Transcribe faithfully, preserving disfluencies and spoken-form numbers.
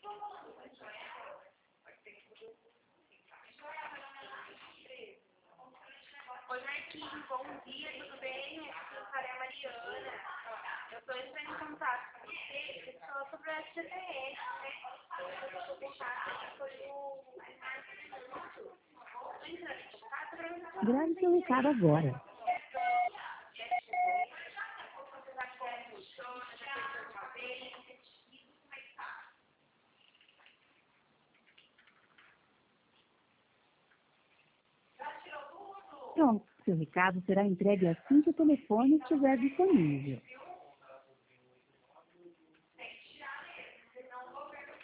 Oi, Marquinhos, bom dia, tudo bem? Aqui é a Mariana. Eu estou entrando em contato com você só sobre o S G T S, né? O contato foi o Marcos. Estou entrando em contato para você. Grave seu recado agora. Pronto, seu recado será entregue assim que o telefone estiver disponível.